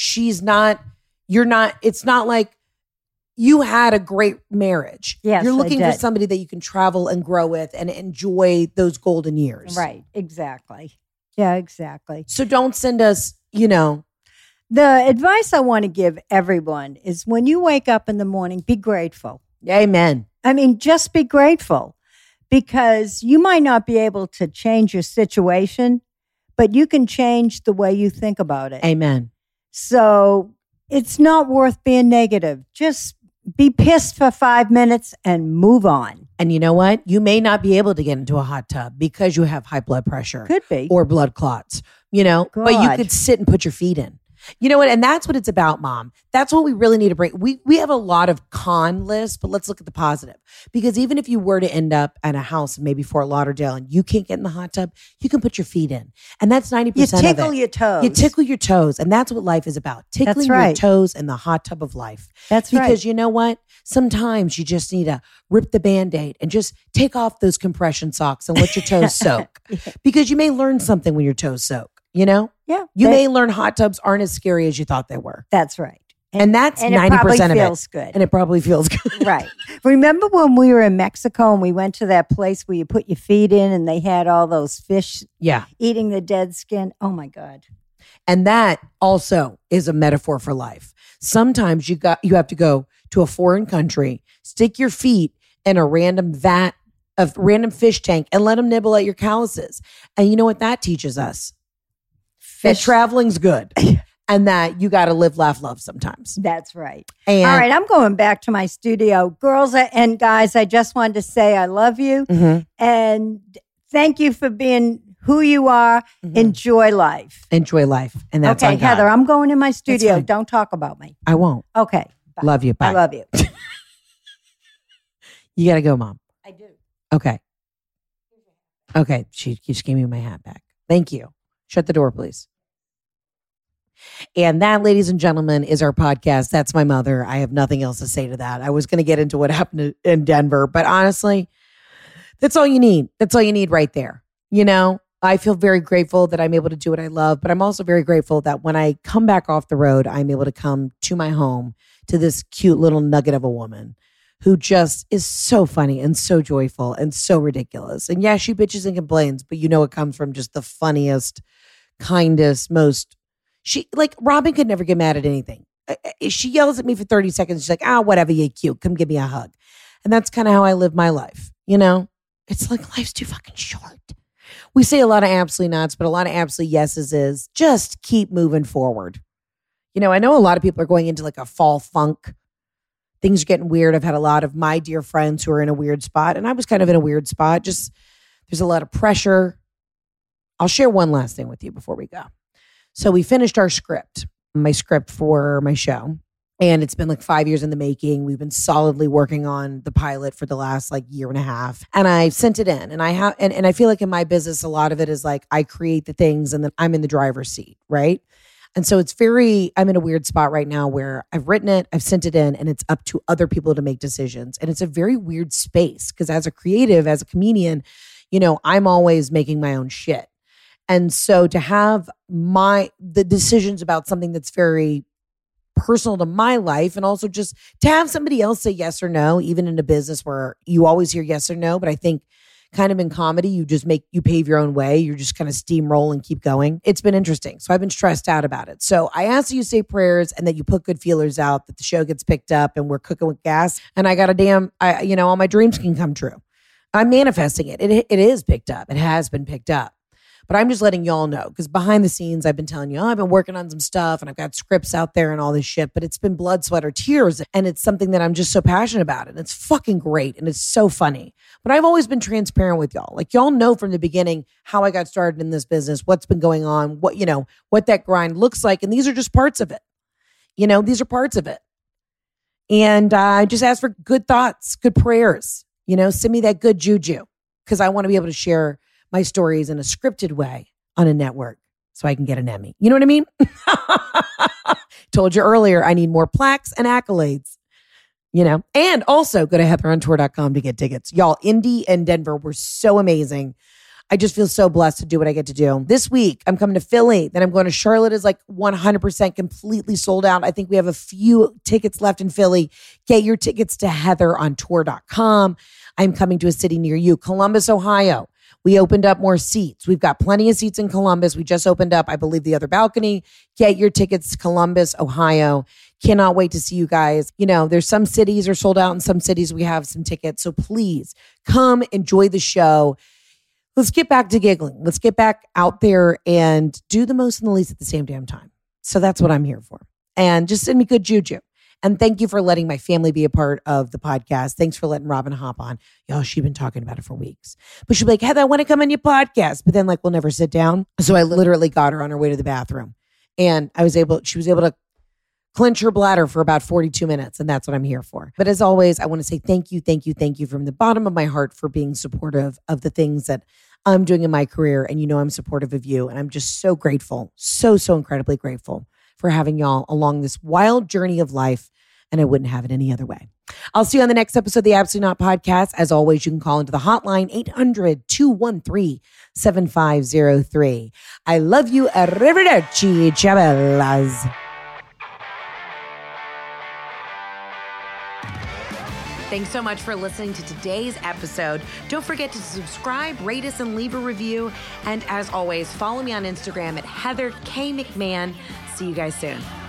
It's not like you had a great marriage. Yes, You're I looking for did. somebody that you can travel and grow with and enjoy those golden years. Right. Exactly. Yeah, exactly. So don't send us, The advice I want to give everyone is when you wake up in the morning, be grateful. amen. I mean, just be grateful because you might not be able to change your situation, but you can change the way you think about it. Amen. So it's not worth being negative. Just be pissed for 5 minutes and move on. And you know what? You may not be able to get into a hot tub because you have high blood pressure. Could be. Or blood clots, but you God. could sit and put your feet in. You know what? And that's what it's about, Mom. That's what we really need to bring. We have a lot of con lists, but let's look at the positive. Because even if you were to end up at a house in maybe Fort Lauderdale and you can't get in the hot tub, you can put your feet in. And that's 90% You of it. tickle your toes. You tickle your toes. And that's what life is about. Tickling your right. toes in the hot tub of life. That's right. Because you know what? Sometimes you just need to rip the Band-Aid and just take off those compression socks and let your toes soak. Because you may learn something when your toes soak, Yeah. You may learn hot tubs aren't as scary as you thought they were. That's right. And that's 90% of it. Feels good. And it probably feels good. Right. Remember when we were in Mexico and we went to that place where you put your feet in and they had all those fish eating the dead skin? Oh, my God. And that also is a metaphor for life. Sometimes you have to go to a foreign country, stick your feet in a random vat of random fish tank and let them nibble at your calluses. And you know what that teaches us? That traveling's good. And that you got to live, laugh, love sometimes. That's right. And all right, I'm going back to my studio. Girls and guys, I just wanted to say I love you. Mm-hmm. And thank you for being who you are. Mm-hmm. Enjoy life. Enjoy life. And that's okay, Heather, I'm going in my studio. Don't talk about me. I won't. Okay. Bye. Love you. Bye. I love you. You got to go, Mom. I do. Okay. Okay. She just gave me my hat back. Thank you. Shut the door, please. And that, ladies and gentlemen, is our podcast. That's my mother. I have nothing else to say to that. I was going to get into what happened in Denver, but honestly, that's all you need. That's all you need right there. You know, I feel very grateful that I'm able to do what I love, but I'm also very grateful that when I come back off the road, I'm able to come to my home to this cute little nugget of a woman who just is so funny and so joyful and so ridiculous. And yeah, she bitches and complains, but you know, it comes from just the funniest, kindest, most... Robin could never get mad at anything. She yells at me for 30 seconds. She's like, whatever, you're cute. Come give me a hug. And that's kind of how I live my life. You know, it's like life's too fucking short. We say a lot of absolutely nots, but a lot of absolutely yeses is just keep moving forward. You know, I know a lot of people are going into like a fall funk. Things are getting weird. I've had a lot of my dear friends who are in a weird spot, and I was kind of in a weird spot. Just there's a lot of pressure. I'll share one last thing with you before we go. So we finished our script, my script for my show, and it's been like 5 years in the making. We've been solidly working on the pilot for the last like year and a half, and I sent it in. And I feel like in my business, a lot of it is like I create the things, and then I'm in the driver's seat, right? And so I'm in a weird spot right now where I've written it, I've sent it in, and it's up to other people to make decisions. And it's a very weird space because as a creative, as a comedian, you know, I'm always making my own shit. And so to have the decisions about something that's very personal to my life, and also just to have somebody else say yes or no, even in a business where you always hear yes or no, but I think kind of in comedy, you pave your own way. You're just kind of steamroll and keep going. It's been interesting. So I've been stressed out about it. So I ask that you say prayers and that you put good feelers out, that the show gets picked up and we're cooking with gas. And I got all my dreams can come true. I'm manifesting it. It is picked up. It has been picked up. But I'm just letting y'all know because behind the scenes, I've been telling you, I've been working on some stuff and I've got scripts out there and all this shit, but it's been blood, sweat, or tears. And it's something that I'm just so passionate about. And it's fucking great. And it's so funny. But I've always been transparent with y'all. Like y'all know from the beginning how I got started in this business, what's been going on, what that grind looks like. And these are just parts of it. You know, these are parts of it. And I just ask for good thoughts, good prayers, send me that good juju because I want to be able to share my stories in a scripted way on a network so I can get an Emmy. You know what I mean? Told you earlier, I need more plaques and accolades, and also go to heatherontour.com to get tickets. Y'all, Indy and Denver were so amazing. I just feel so blessed to do what I get to do. This week, I'm coming to Philly. Then I'm going to Charlotte is like 100% completely sold out. I think we have a few tickets left in Philly. Get your tickets to heatherontour.com. I'm coming to a city near you, Columbus, Ohio. We opened up more seats. We've got plenty of seats in Columbus. We just opened up, I believe, the other balcony. Get your tickets to Columbus, Ohio. Cannot wait to see you guys. There's some cities are sold out and some cities we have some tickets. So please come enjoy the show. Let's get back to giggling. Let's get back out there and do the most and the least at the same damn time. So that's what I'm here for. And just send me good juju. And thank you for letting my family be a part of the podcast. Thanks for letting Robin hop on. Y'all, she's been talking about it for weeks. But she'll be like, Heather, I want to come on your podcast. But then we'll never sit down. So I literally got her on her way to the bathroom. And she was able to clench her bladder for about 42 minutes. And that's what I'm here for. But as always, I want to say thank you from the bottom of my heart for being supportive of the things that I'm doing in my career. And I'm supportive of you. And I'm just so grateful, so incredibly grateful for having y'all along this wild journey of life. And I wouldn't have it any other way. I'll see you on the next episode of the Absolutely Not Podcast. As always, you can call into the hotline 800-213-7503. I love you. Arrivederci, Chabellas. Thanks so much for listening to today's episode. Don't forget to subscribe, rate us, and leave a review. And as always, follow me on Instagram at Heather K. McMahon. See you guys soon.